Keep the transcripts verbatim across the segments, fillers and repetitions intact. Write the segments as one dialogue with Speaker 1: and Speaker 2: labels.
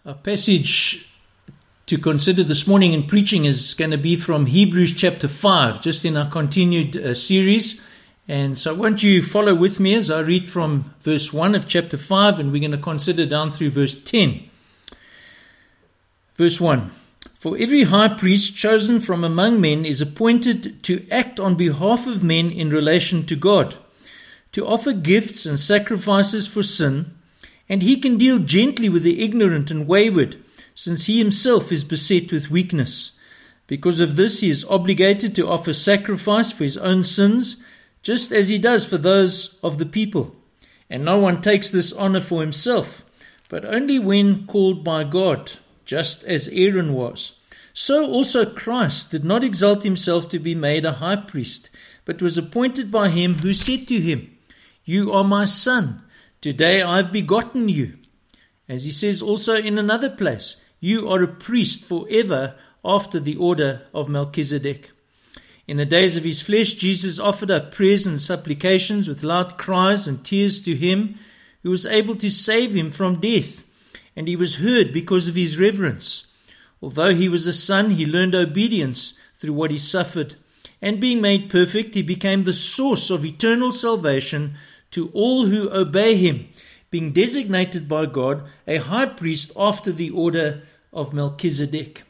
Speaker 1: Our passage to consider this morning in preaching is going to be from Hebrews chapter five, just in our continued uh, series. And so won't you follow with me as I read from verse one of chapter five, and we're going to consider down through verse ten. Verse one. For every high priest chosen from among men is appointed to act on behalf of men in relation to God, to offer gifts and sacrifices for sin, and he can deal gently with the ignorant and wayward, since he himself is beset with weakness. Because of this, he is obligated to offer sacrifice for his own sins, just as he does for those of the people. And no one takes this honor for himself, but only when called by God, just as Aaron was. So also Christ did not exalt himself to be made a high priest, but was appointed by him who said to him, You are my son, today I have begotten you. As he says also in another place, You are a priest forever after the order of Melchizedek. In the days of his flesh, Jesus offered up prayers and supplications with loud cries and tears to him who was able to save him from death, and he was heard because of his reverence. Although he was a son, he learned obedience through what he suffered, and being made perfect, he became the source of eternal salvation to all who obey him, being designated by God a high priest after the order of Melchizedek.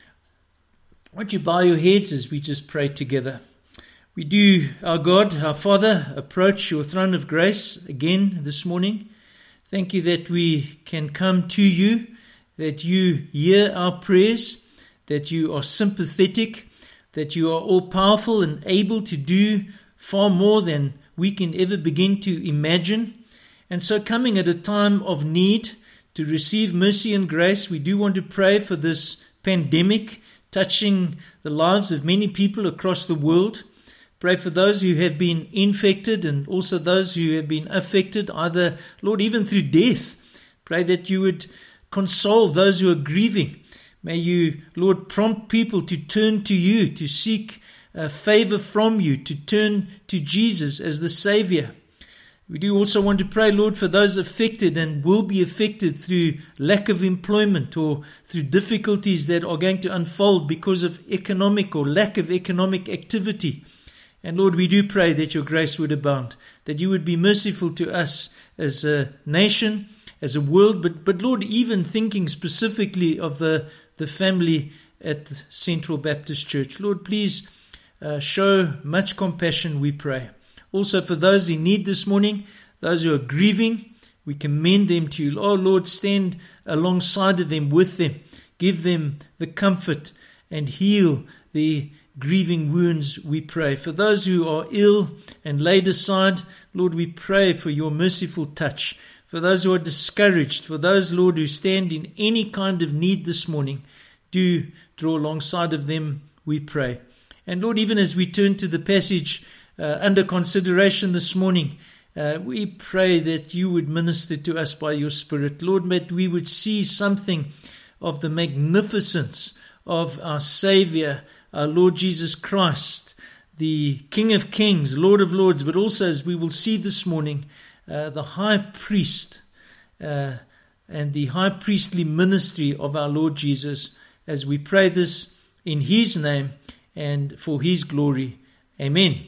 Speaker 1: Won't you bow your heads as we just pray together? We do, our God, our Father, approach your throne of grace again this morning. Thank you that we can come to you, that you hear our prayers, that you are sympathetic, that you are all-powerful and able to do far more than we can ever begin to imagine. And so coming at a time of need to receive mercy and grace, we do want to pray for this pandemic touching the lives of many people across the world. Pray for those who have been infected and also those who have been affected, either, Lord, even through death. Pray that you would console those who are grieving. May you, Lord, prompt people to turn to you, to seek uh, favor from you, to turn to Jesus as the Savior. We do also want to pray, Lord, for those affected and will be affected through lack of employment or through difficulties that are going to unfold because of economic or lack of economic activity. And Lord, we do pray that your grace would abound, that you would be merciful to us as a nation, as a world, but, but Lord, even thinking specifically of the, the family at the Central Baptist Church. Lord, please uh, show much compassion, we pray. Also for those in need this morning, those who are grieving, we commend them to you. Oh Lord, stand alongside of them, with them. Give them the comfort and heal the grieving wounds, we pray. For those who are ill and laid aside, Lord, we pray for your merciful touch. For those who are discouraged, for those, Lord, who stand in any kind of need this morning, do draw alongside of them, we pray. And Lord, even as we turn to the passage uh, under consideration this morning, uh, we pray that you would minister to us by your Spirit. Lord, that we would see something of the magnificence of our Savior, our Lord Jesus Christ, the King of Kings, Lord of Lords, but also, as we will see this morning, uh, the high priest uh, and the high priestly ministry of our Lord Jesus, as we pray this in his name and for his glory. Amen.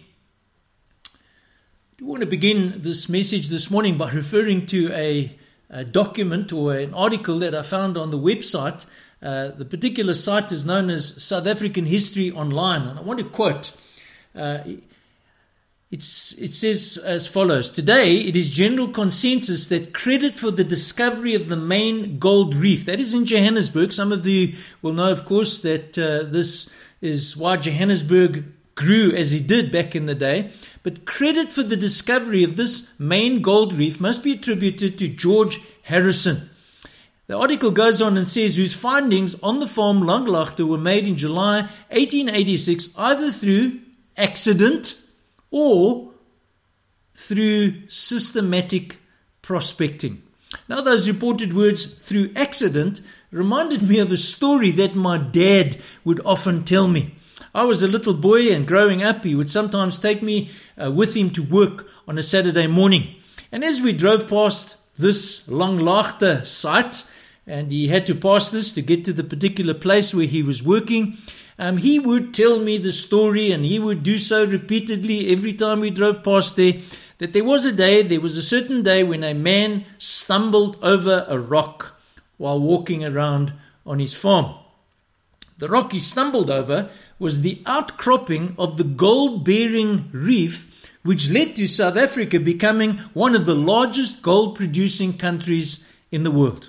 Speaker 1: I want to begin this message this morning by referring to a, a document or an article that I found on the website. Uh, the particular site is known as South African History Online, and I want to quote. Uh, it's, it says as follows: Today, it is general consensus that credit for the discovery of the main gold reef, that is in Johannesburg. Some of you will know, of course, that uh, this is why Johannesburg grew as it did back in the day. But credit for the discovery of this main gold reef must be attributed to George Harrison. The article goes on and says, whose findings on the farm Langlaagte were made in July eighteen eighty-six, either through accident or through systematic prospecting. Now, those reported words, through accident, reminded me of a story that my dad would often tell me. I was a little boy, and growing up, he would sometimes take me uh, with him to work on a Saturday morning. And as we drove past this Langlaagte site, and he had to pass this to get to the particular place where he was working, um, he would tell me the story, and he would do so repeatedly every time we drove past there, that there was a day, there was a certain day when a man stumbled over a rock while walking around on his farm. The rock he stumbled over was the outcropping of the gold-bearing reef, which led to South Africa becoming one of the largest gold-producing countries in the world.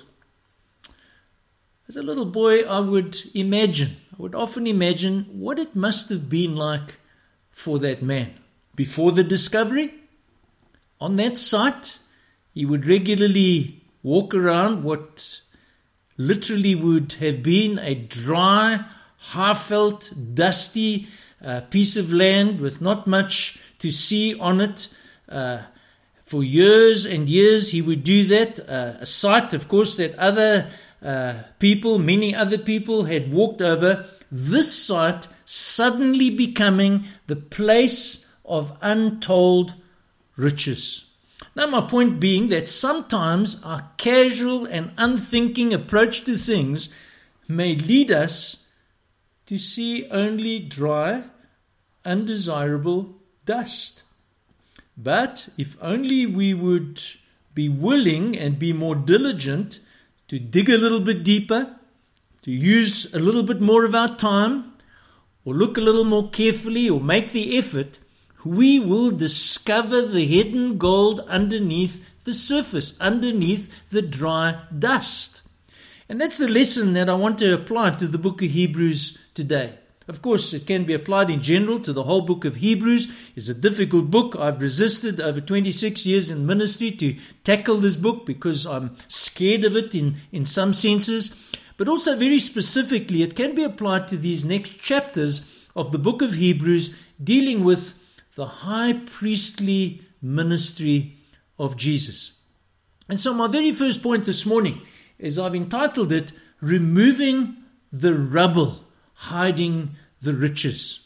Speaker 1: As a little boy, I would imagine, I would often imagine what it must have been like for that man. Before the discovery, on that site, he would regularly walk around what literally would have been a dry, half-felt, dusty uh, piece of land with not much to see on it. Uh, for years and years he would do that. Uh, a site, of course, that other uh, people, many other people had walked over. This site suddenly becoming the place of untold riches. Now, my point being that sometimes our casual and unthinking approach to things may lead us to see only dry, undesirable dust. But if only we would be willing and be more diligent to dig a little bit deeper, to use a little bit more of our time, or look a little more carefully, or make the effort, we will discover the hidden gold underneath the surface, underneath the dry dust. And that's the lesson that I want to apply to the book of Hebrews today. Of course, it can be applied in general to the whole book of Hebrews. It's a difficult book. I've resisted over twenty-six years in ministry to tackle this book because I'm scared of it in, in some senses. But also very specifically, it can be applied to these next chapters of the book of Hebrews dealing with the high priestly ministry of Jesus. And so my very first point this morning is I've entitled it, Removing the Rubble, Hiding the Riches.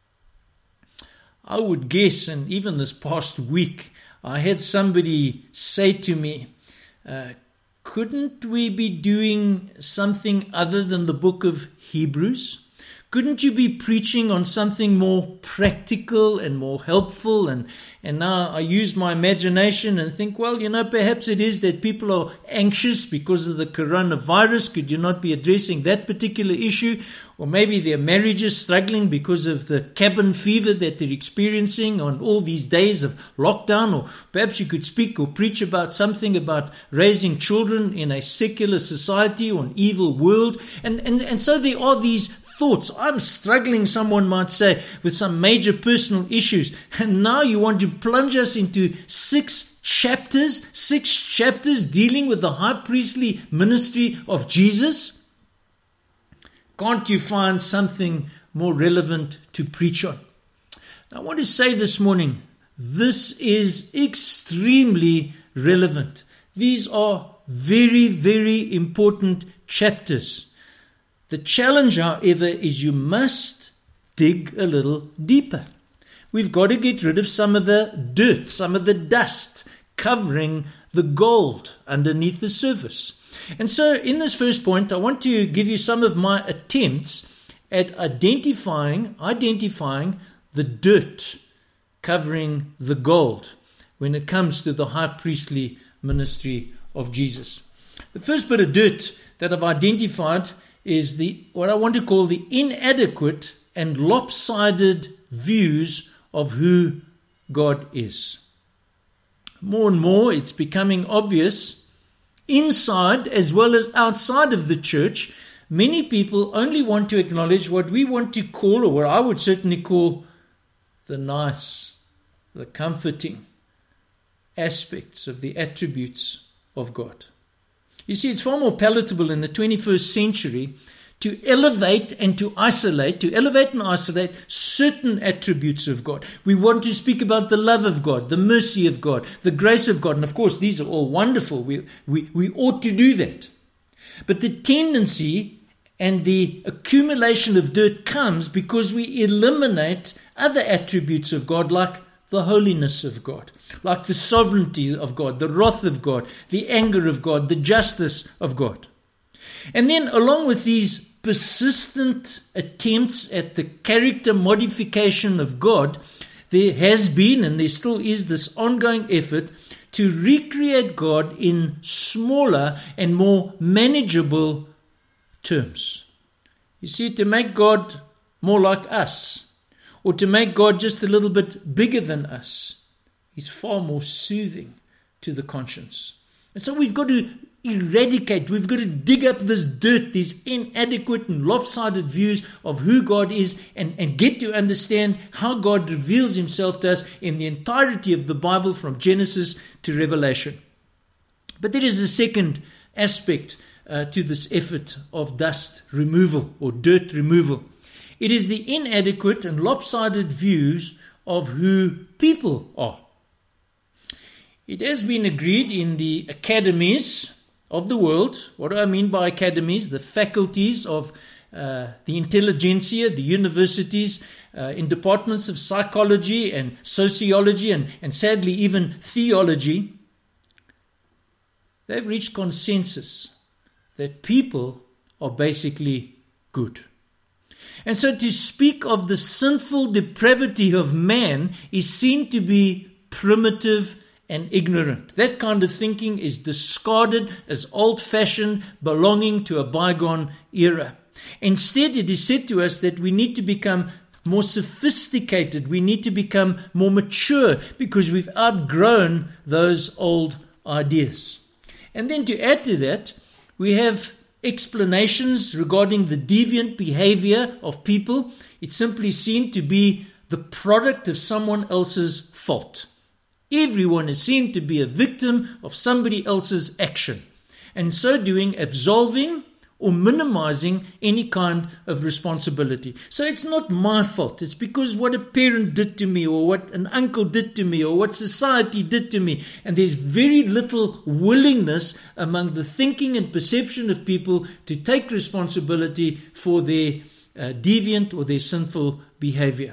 Speaker 1: I would guess, and even this past week, I had somebody say to me, uh, couldn't we be doing something other than the book of Hebrews? Couldn't you be preaching on something more practical and more helpful? And, and now I use my imagination and think, well, you know, perhaps it is that people are anxious because of the coronavirus. Could you not be addressing that particular issue? Or maybe their marriages struggling because of the cabin fever that they're experiencing on all these days of lockdown. Or perhaps you could speak or preach about something about raising children in a secular society or an evil world. And, and, and so there are these thoughts. I'm struggling, someone might say, with some major personal issues. And now you want to plunge us into six chapters, six chapters dealing with the high priestly ministry of Jesus? Can't you find something more relevant to preach on? I want to say this morning, this is extremely relevant. These are very, very important chapters. The challenge, however, is you must dig a little deeper. We've got to get rid of some of the dirt, some of the dust covering the gold underneath the surface. And so in this first point, I want to give you some of my attempts at identifying, identifying the dirt covering the gold when it comes to the high priestly ministry of Jesus. The first bit of dirt that I've identified is the what I want to call the inadequate and lopsided views of who God is. More and more it's becoming obvious inside as well as outside of the church, many people only want to acknowledge what we want to call, or what I would certainly call, the nice, the comforting aspects of the attributes of God. You see, it's far more palatable in the twenty-first century to elevate and to isolate, to elevate and isolate certain attributes of God. We want to speak about the love of God, the mercy of God, the grace of God. And of course, these are all wonderful. We, we, we ought to do that. But the tendency and the accumulation of dirt comes because we eliminate other attributes of God, like the holiness of God, like the sovereignty of God, the wrath of God, the anger of God, the justice of God. And then along with these persistent attempts at the character modification of God, there has been and there still is this ongoing effort to recreate God in smaller and more manageable terms. You see, to make God more like us, or to make God just a little bit bigger than us, is far more soothing to the conscience. And so we've got to eradicate, we've got to dig up this dirt, these inadequate and lopsided views of who God is, and, and get to understand how God reveals himself to us in the entirety of the Bible from Genesis to Revelation. But there is a second aspect uh, to this effort of dust removal or dirt removal. It is the inadequate and lopsided views of who people are. It has been agreed in the academies of the world. What do I mean by academies? The faculties of uh, the intelligentsia, the universities, uh, in departments of psychology and sociology and, and sadly even theology. They've reached consensus that people are basically good. And so to speak of the sinful depravity of man is seen to be primitive and ignorant. That kind of thinking is discarded as old-fashioned, belonging to a bygone era. Instead, it is said to us that we need to become more sophisticated, we need to become more mature, because we've outgrown those old ideas. And then to add to that, we have explanations regarding the deviant behavior of people. It's simply seen to be the product of someone else's fault. Everyone is seen to be a victim of somebody else's action, and so doing absolving or minimizing any kind of responsibility. So it's not my fault. It's because what a parent did to me, or what an uncle did to me, or what society did to me. And there's very little willingness among the thinking and perception of people to take responsibility for their uh, deviant or their sinful behavior.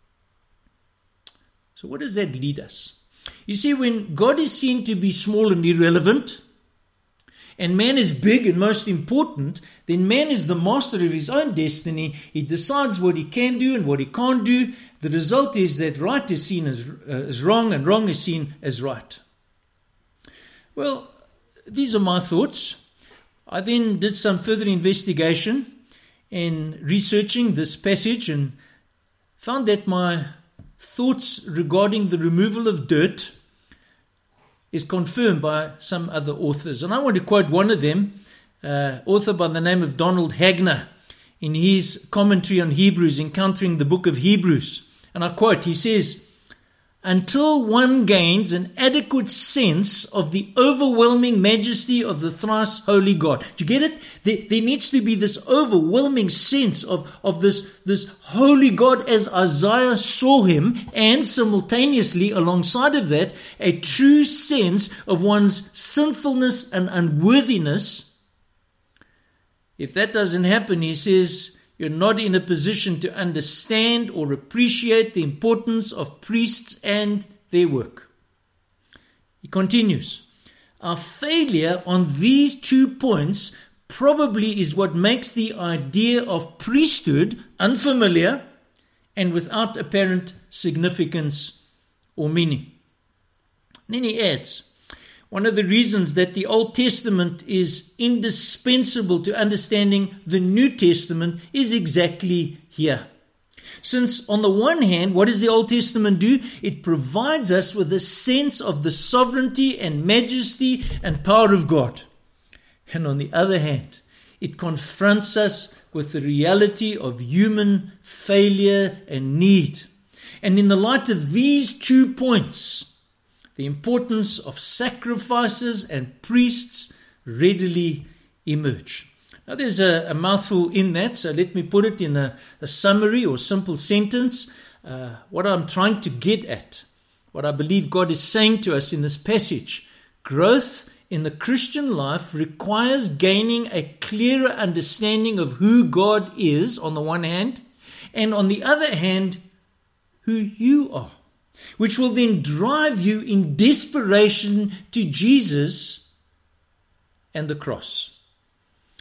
Speaker 1: So what does that lead us? You see, when God is seen to be small and irrelevant, and man is big and most important, then man is the master of his own destiny. He decides what he can do and what he can't do. The result is that right is seen as, uh, as wrong, and wrong is seen as right. Well, these are my thoughts. I then did some further investigation in researching this passage and found that my thoughts regarding the removal of dirt is confirmed by some other authors. And I want to quote one of them, uh, author by the name of Donald Hagner, in his commentary on Hebrews, encountering the book of Hebrews. And I quote, he says, "Until one gains an adequate sense of the overwhelming majesty of the thrice holy God." Do you get it? There, there needs to be this overwhelming sense of, of this, this holy God as Isaiah saw him, and simultaneously alongside of that, a true sense of one's sinfulness and unworthiness. If that doesn't happen, he says, you're not in a position to understand or appreciate the importance of priests and their work. He continues, "Our failure on these two points probably is what makes the idea of priesthood unfamiliar and without apparent significance or meaning." Then he adds, one of the reasons that the Old Testament is indispensable to understanding the New Testament is exactly here. Since on the one hand, what does the Old Testament do? It provides us with a sense of the sovereignty and majesty and power of God. And on the other hand, it confronts us with the reality of human failure and need. And in the light of these two points, the importance of sacrifices and priests readily emerge. Now there's a, a mouthful in that, so let me put it in a, a summary or simple sentence. Uh, what I'm trying to get at, what I believe God is saying to us in this passage, growth in the Christian life requires gaining a clearer understanding of who God is on the one hand, and on the other hand, who you are, which will then drive you in desperation to Jesus and the cross.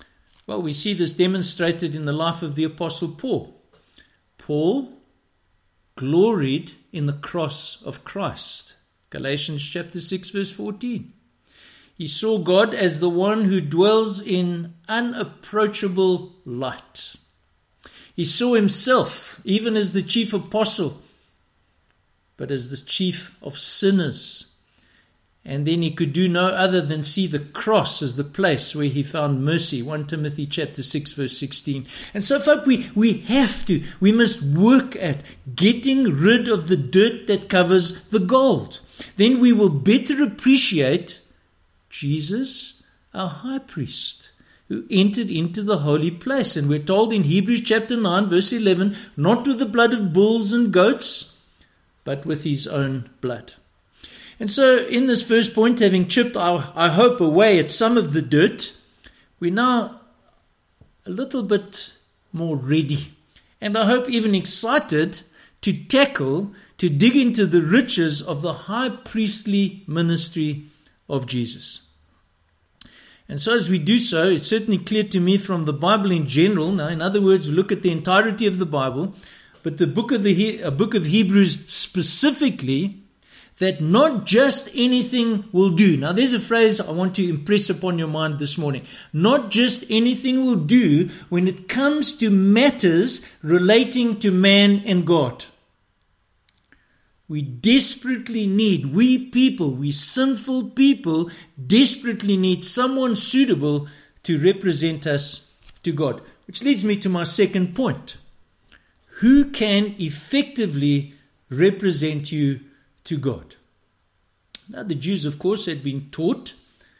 Speaker 1: Well, we see this demonstrated in the life of the Apostle Paul. Paul gloried in the cross of Christ. Galatians chapter six verse fourteen. He saw God as the one who dwells in unapproachable light. He saw himself, even as the chief apostle, but as the chief of sinners. And then he could do no other than see the cross as the place where he found mercy. First Timothy chapter six verse sixteen. And so, folk, we, we have to, we must work at getting rid of the dirt that covers the gold. Then we will better appreciate Jesus, our high priest, who entered into the holy place. And we're told in Hebrews chapter nine verse eleven, not with the blood of bulls and goats, but with his own blood. And so in this first point, having chipped, our, I hope, away at some of the dirt, we're now a little bit more ready. And I hope even excited to tackle, to dig into the riches of the high priestly ministry of Jesus. And so as we do so, it's certainly clear to me from the Bible in general, now in other words, look at the entirety of the Bible, but the book of the he- uh, book of Hebrews specifically, that not just anything will do. Now there's a phrase I want to impress upon your mind this morning. Not just anything will do when it comes to matters relating to man and God. We desperately need, we people, we sinful people, desperately need someone suitable to represent us to God. Which leads me to my second point. Who can effectively represent you to God? Now, the Jews, of course, had been taught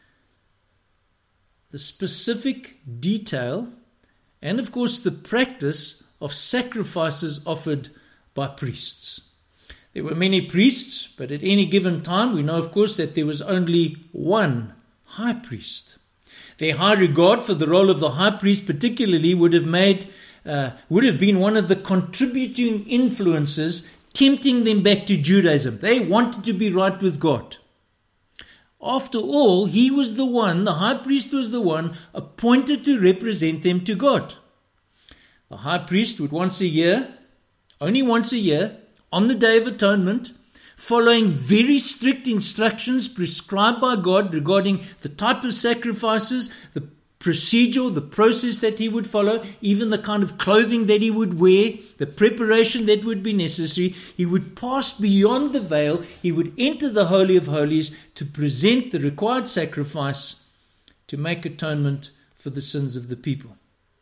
Speaker 1: the specific detail and, of course, the practice of sacrifices offered by priests. There were many priests, but at any given time, we know, of course, that there was only one high priest. Their high regard for the role of the high priest particularly would have made, uh, would have been one of the contributing influences tempting them back to Judaism. They wanted to be right with God. After all, he was the one, the high priest was the one appointed to represent them to God. The high priest would once a year, only once a year, on the Day of Atonement, following very strict instructions prescribed by God regarding the type of sacrifices, the procedure, the process that he would follow, even the kind of clothing that he would wear, the preparation that would be necessary. He would pass beyond the veil. He would enter the Holy of Holies to present the required sacrifice to make atonement for the sins of the people.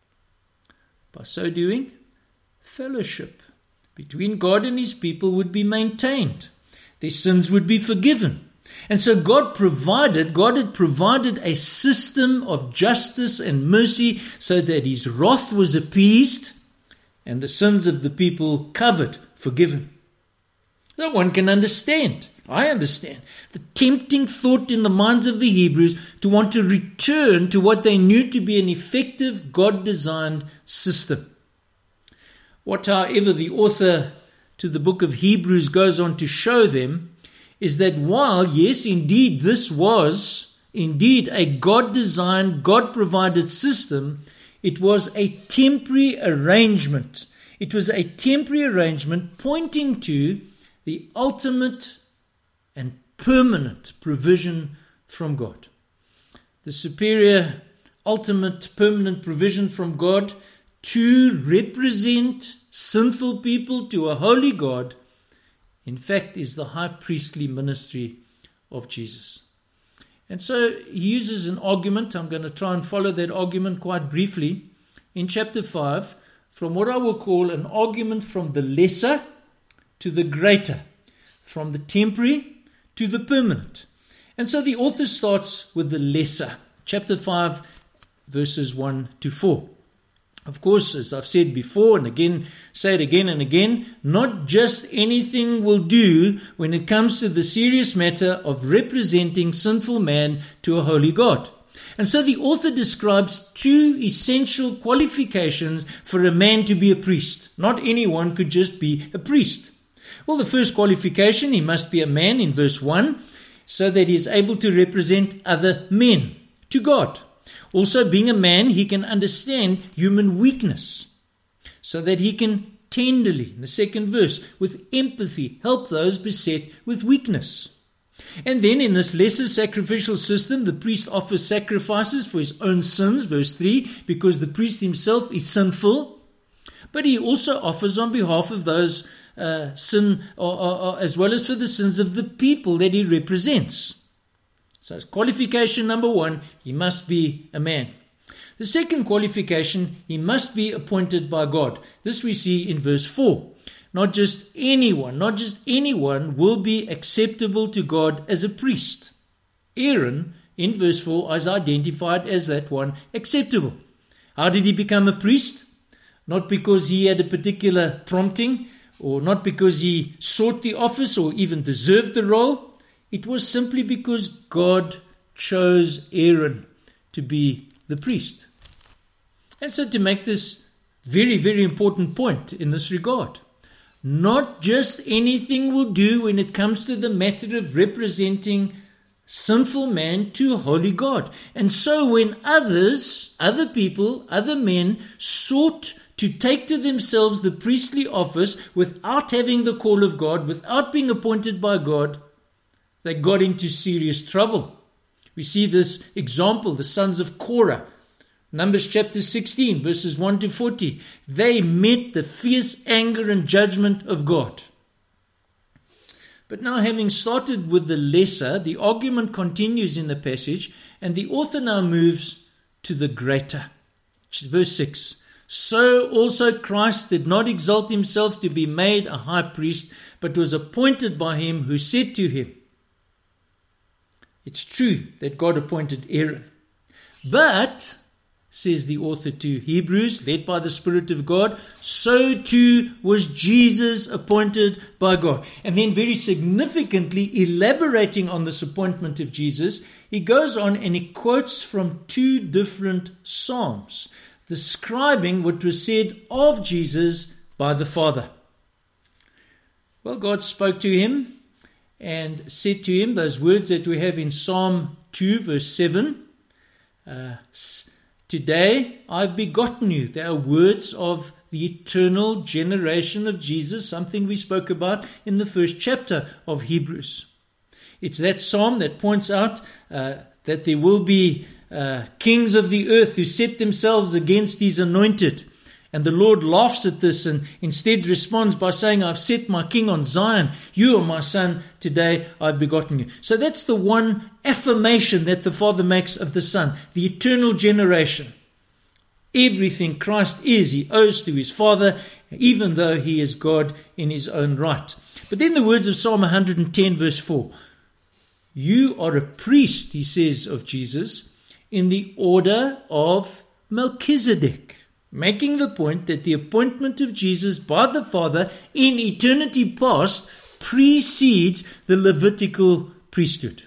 Speaker 1: By so doing, fellowship between God and his people would be maintained. Their sins would be forgiven. And so God provided, God had provided a system of justice and mercy so that his wrath was appeased and the sins of the people covered, forgiven. So one can understand, I understand, the tempting thought in the minds of the Hebrews to want to return to what they knew to be an effective God-designed system. What, however, the author to the book of Hebrews goes on to show them is that while, yes, indeed, this was indeed a God-designed, God-provided system, it was a temporary arrangement. It was a temporary arrangement pointing to the ultimate and permanent provision from God. The superior, ultimate, permanent provision from God to represent sinful people to a holy God, in fact, is the high priestly ministry of Jesus. And so he uses an argument. I'm going to try and follow that argument quite briefly in chapter five, from what I will call an argument from the lesser to the greater, from the temporary to the permanent. And so the author starts with the lesser, chapter five, verses one to four. Of course, as I've said before, and again, say it again and again, not just anything will do when it comes to the serious matter of representing sinful man to a holy God. And so the author describes two essential qualifications for a man to be a priest. Not anyone could just be a priest. Well, the first qualification, he must be a man in verse one, so that he is able to represent other men to God. Also, being a man, he can understand human weakness so that he can tenderly, in the second verse, with empathy, help those beset with weakness. And then in this lesser sacrificial system, the priest offers sacrifices for his own sins, verse three, because the priest himself is sinful. But he also offers on behalf of those uh, sin, or, or, or, as well as for the sins of the people that he represents. So qualification number one, he must be a man. The second qualification, he must be appointed by God. This we see in verse four. Not just anyone, not just anyone will be acceptable to God as a priest. Aaron, in verse four, is identified as that one acceptable. How did he become a priest? Not because he had a particular prompting, or not because he sought the office or even deserved the role. It was simply because God chose Aaron to be the priest. And so to make this very, very important point in this regard, not just anything will do when it comes to the matter of representing sinful man to holy God. And so when others, other people, other men sought to take to themselves the priestly office without having the call of God, without being appointed by God, they got into serious trouble. We see this example, the sons of Korah. Numbers chapter sixteen, verses one to forty. They met the fierce anger and judgment of God. But now, having started with the lesser, the argument continues in the passage, and the author now moves to the greater. Verse six. So also Christ did not exalt himself to be made a high priest, but was appointed by him who said to him. It's true that God appointed Aaron. But, says the author to Hebrews, led by the Spirit of God, so too was Jesus appointed by God. And then very significantly, elaborating on this appointment of Jesus, he goes on and he quotes from two different Psalms, describing what was said of Jesus by the Father. Well, God spoke to him and said to him those words that we have in Psalm two, verse seven. Uh, Today I've begotten you. They are words of the eternal generation of Jesus, something we spoke about in the first chapter of Hebrews. It's that psalm that points out uh, that there will be uh, kings of the earth who set themselves against his anointed. And the Lord laughs at this and instead responds by saying, I've set my king on Zion. You are my son. Today I've begotten you. So that's the one affirmation that the Father makes of the Son, the eternal generation. Everything Christ is, he owes to his Father, even though he is God in his own right. But then the words of Psalm one hundred ten, verse four. You are a priest, he says of Jesus, in the order of Melchizedek. Making the point that the appointment of Jesus by the Father in eternity past precedes the Levitical priesthood.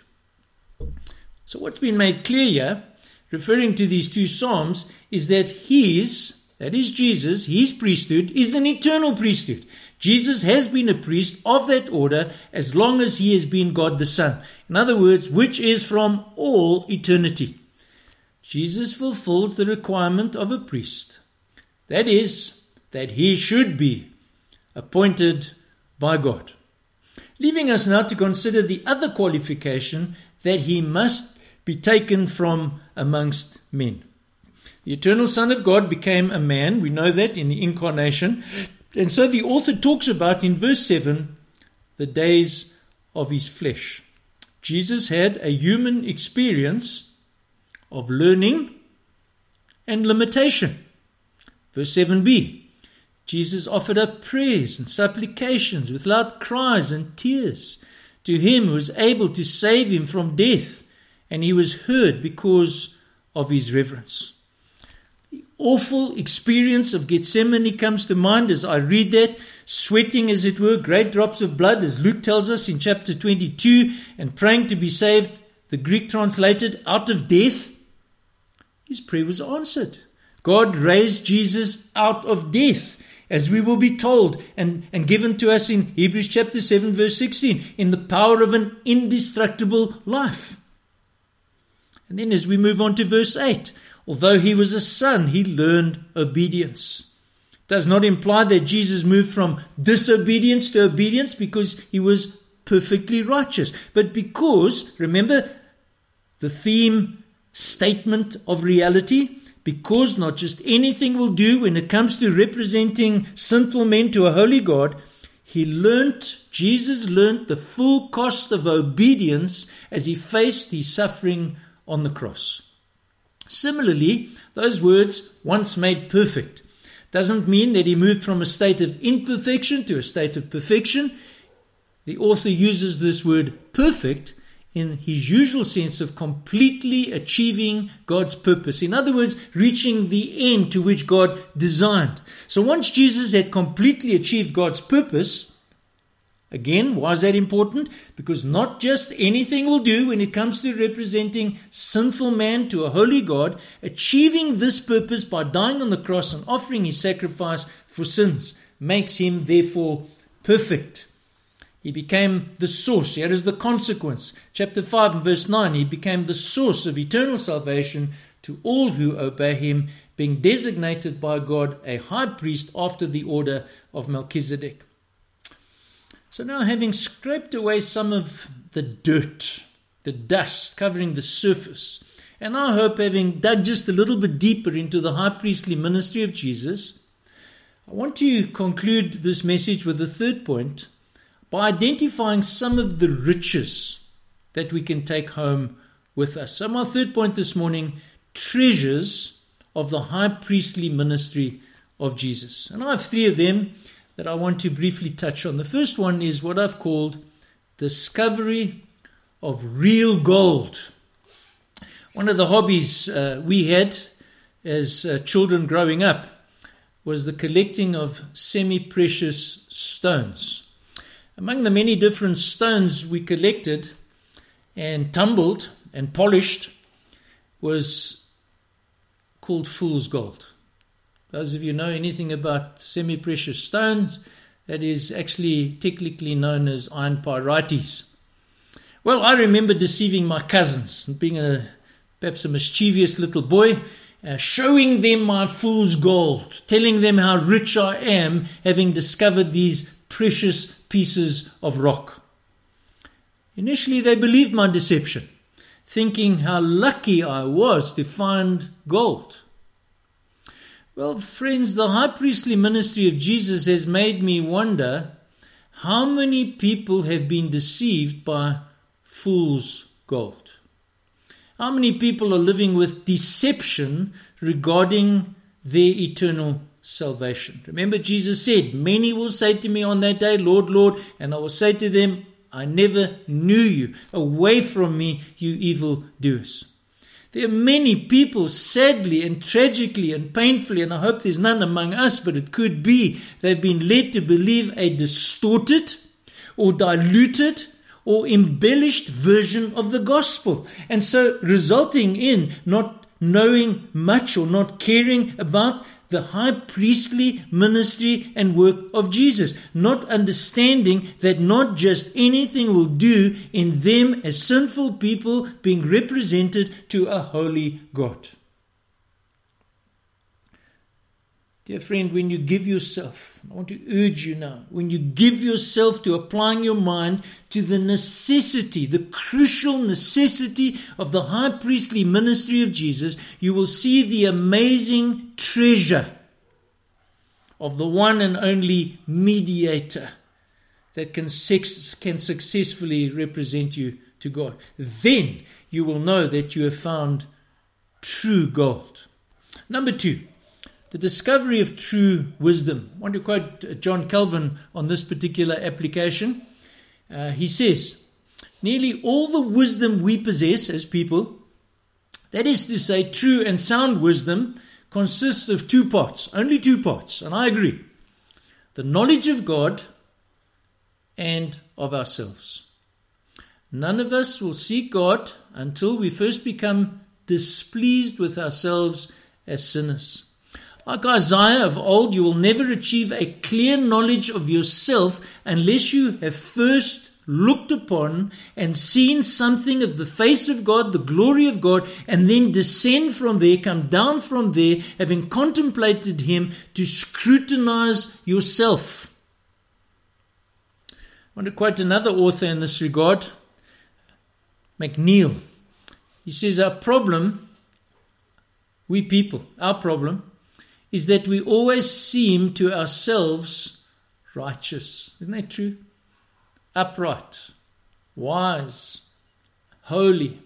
Speaker 1: So what's been made clear here, referring to these two Psalms, is that his, that is Jesus, his priesthood is an eternal priesthood. Jesus has been a priest of that order as long as he has been God the Son. In other words, which is from all eternity. Jesus fulfills the requirement of a priest. That is, that he should be appointed by God. Leaving us now to consider the other qualification, that he must be taken from amongst men. The eternal Son of God became a man. We know that in the incarnation. And so the author talks about in verse seven, the days of his flesh. Jesus had a human experience of learning and limitation. Verse seven b, Jesus offered up prayers and supplications with loud cries and tears to him who was able to save him from death, and he was heard because of his reverence. The awful experience of Gethsemane comes to mind as I read that, sweating as it were, great drops of blood, as Luke tells us in chapter twenty-two, and praying to be saved, the Greek translated, out of death. His prayer was answered. God raised Jesus out of death, as we will be told and, and given to us in Hebrews chapter seven, verse sixteen, in the power of an indestructible life. And then as we move on to verse eight, although he was a son, he learned obedience. It does not imply that Jesus moved from disobedience to obedience because he was perfectly righteous, but because, remember the theme statement of reality, because not just anything will do when it comes to representing sinful men to a holy God, he learnt, Jesus learnt the full cost of obedience as he faced his suffering on the cross. Similarly, those words, once made perfect, doesn't mean that he moved from a state of imperfection to a state of perfection. The author uses this word perfect in his usual sense of completely achieving God's purpose. In other words, reaching the end to which God designed. So once Jesus had completely achieved God's purpose, again, why is that important? Because not just anything will do when it comes to representing sinful man to a holy God. Achieving this purpose by dying on the cross and offering his sacrifice for sins makes him therefore perfect. He became the source. Here is the consequence. Chapter five and verse nine, he became the source of eternal salvation to all who obey him, being designated by God a high priest after the order of Melchizedek. So now, having scraped away some of the dirt, the dust covering the surface, and I hope having dug just a little bit deeper into the high priestly ministry of Jesus, I want to conclude this message with the third point by identifying some of the riches that we can take home with us. So my third point this morning, treasures of the high priestly ministry of Jesus. And I have three of them that I want to briefly touch on. The first one is what I've called discovery of real gold. One of the hobbies uh, we had as uh, children growing up was the collecting of semi-precious stones. Among the many different stones we collected and tumbled and polished was called fool's gold. Those of you know anything about semi-precious stones, that is actually technically known as iron pyrites. Well, I remember deceiving my cousins, being a perhaps a mischievous little boy, uh, showing them my fool's gold, telling them how rich I am, having discovered these precious pieces of rock. Initially, they believed my deception, thinking how lucky I was to find gold. Well, friends, the high priestly ministry of Jesus has made me wonder how many people have been deceived by fool's gold. How many people are living with deception regarding their eternal salvation? Remember, Jesus said, many will say to me on that day, Lord, Lord, and I will say to them, I never knew you. Away from me, you evildoers. There are many people, sadly and tragically and painfully, and I hope there's none among us, but it could be, they've been led to believe a distorted or diluted or embellished version of the gospel. And so resulting in not knowing much or not caring about the high priestly ministry and work of Jesus, not understanding that not just anything will do in them as sinful people being represented to a holy God. Dear friend, when you give yourself, I want to urge you now, when you give yourself to applying your mind to the necessity, the crucial necessity of the high priestly ministry of Jesus, you will see the amazing treasure of the one and only mediator that can, sex, can successfully represent you to God. Then you will know that you have found true gold. Number two, the discovery of true wisdom. I want to quote John Calvin on this particular application. Uh, he says, nearly all the wisdom we possess as people, that is to say, true and sound wisdom, consists of two parts, only two parts, and I agree. The knowledge of God and of ourselves. None of us will seek God until we first become displeased with ourselves as sinners. Like Isaiah of old, you will never achieve a clear knowledge of yourself unless you have first looked upon and seen something of the face of God, the glory of God, and then descend from there, come down from there, having contemplated him, to scrutinize yourself. I want to quote another author in this regard, McNeil. He says, our problem, we people, our problem, is that we always seem to ourselves righteous. Isn't that true? Upright, wise, holy.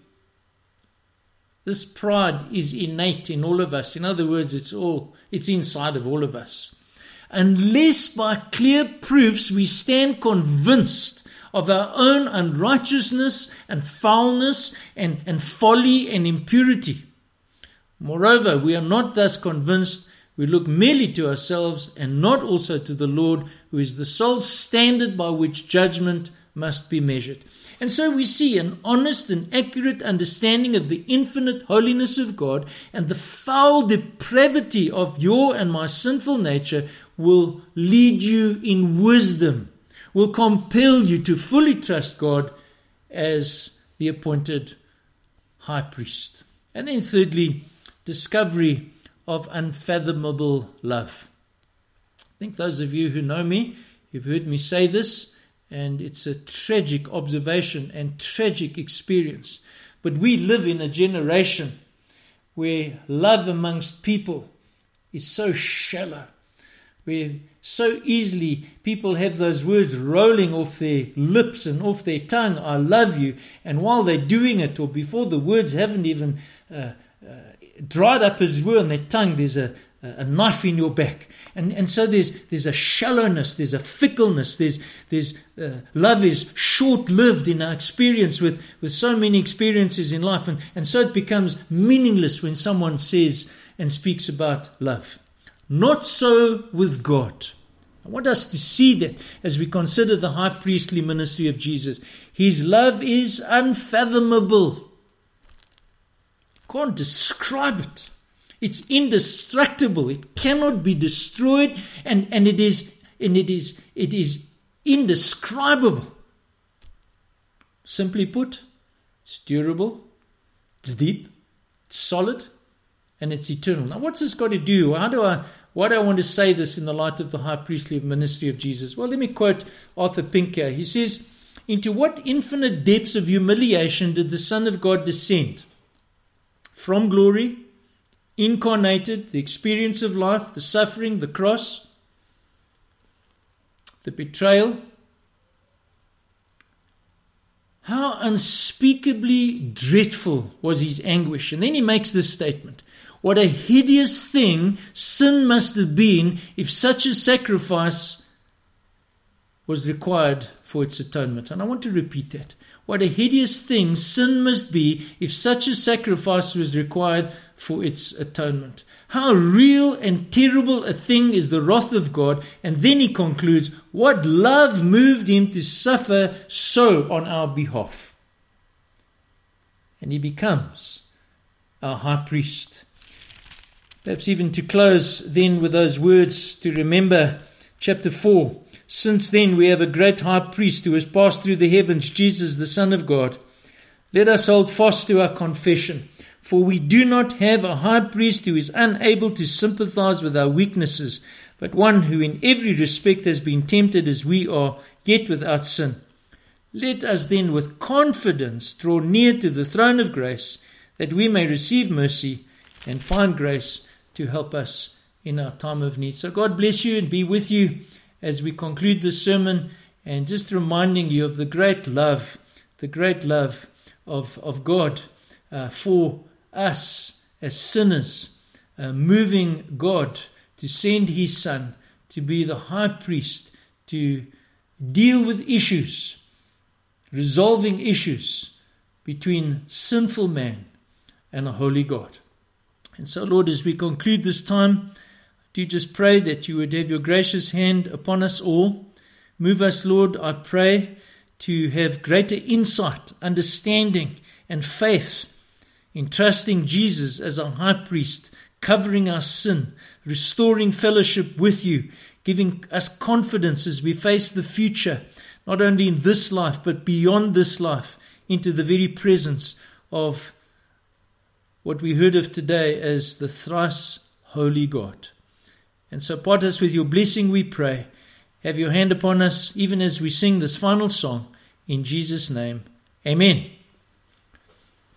Speaker 1: This pride is innate in all of us. In other words, it's all, it's inside of all of us. Unless by clear proofs we stand convinced of our own unrighteousness and foulness and, and folly and impurity. Moreover, we are not thus convinced. We look merely to ourselves and not also to the Lord, who is the sole standard by which judgment must be measured. And so we see an honest and accurate understanding of the infinite holiness of God, and the foul depravity of your and my sinful nature will lead you in wisdom, will compel you to fully trust God as the appointed high priest. And then thirdly, discovery of unfathomable love. I think those of you who know me, you've heard me say this, and it's a tragic observation and tragic experience. But we live in a generation where love amongst people is so shallow, where so easily people have those words rolling off their lips and off their tongue, I love you, and while they're doing it, or before the words haven't even uh, uh, dried up as it were on their tongue, there's a, a knife in your back. And and so there's there's a shallowness, there's a fickleness, there's there's uh, love is short-lived in our experience with, with so many experiences in life, and, and so it becomes meaningless when someone says and speaks about love. Not so with God. I want us to see that as we consider the high priestly ministry of Jesus. His love is unfathomable. Can't describe it. It's indestructible. It cannot be destroyed, and, and it is and it is it is indescribable. Simply put, it's durable, it's deep, it's solid, and it's eternal. Now, what's this got to do? How do I why do I want to say this in the light of the high priestly ministry of Jesus? Well, let me quote Arthur Pink here. He says, "Into what infinite depths of humiliation did the Son of God descend? From glory, incarnated, the experience of life, the suffering, the cross, the betrayal. How unspeakably dreadful was his anguish." And then he makes this statement: "What a hideous thing sin must have been if such a sacrifice was required for its atonement." And I want to repeat that. What a hideous thing sin must be if such a sacrifice was required for its atonement. How real and terrible a thing is the wrath of God. And then he concludes, what love moved him to suffer so on our behalf. And he becomes our high priest. Perhaps even to close then with those words, to remember chapter four. "Since then we have a great high priest who has passed through the heavens, Jesus, the Son of God. Let us hold fast to our confession. For we do not have a high priest who is unable to sympathize with our weaknesses, but one who in every respect has been tempted as we are, yet without sin. Let us then with confidence draw near to the throne of grace, that we may receive mercy and find grace to help us in our time of need." So God bless you and be with you as we conclude this sermon, and just reminding you of the great love, the great love of, of God uh, for us as sinners, uh, moving God to send his Son to be the high priest, to deal with issues, resolving issues between sinful man and a holy God. And so, Lord, as we conclude this time, do just pray that you would have your gracious hand upon us all. Move us, Lord, I pray, to have greater insight, understanding, and faith in trusting Jesus as our high priest, covering our sin, restoring fellowship with you, giving us confidence as we face the future, not only in this life, but beyond this life, into the very presence of what we heard of today as the thrice holy God. And so part us with your blessing, we pray. Have your hand upon us, even as we sing this final song. In Jesus' name, amen.